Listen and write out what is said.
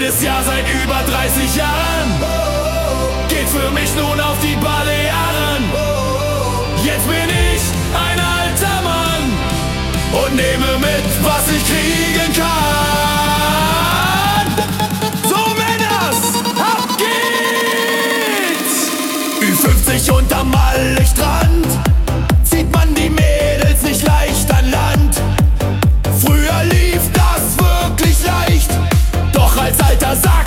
Jedes Jahr seit über 30 Jahren geht für mich nun auf die Balearen. Jetzt bin ich ein alter Mann und nehme mit, was ich kriegen kann. So Männers, ab geht's! Ü50 unterm Mallichstrand zieht man die Mädels nicht leicht an Land. Früher lief das wirklich leicht, doch als alter Sack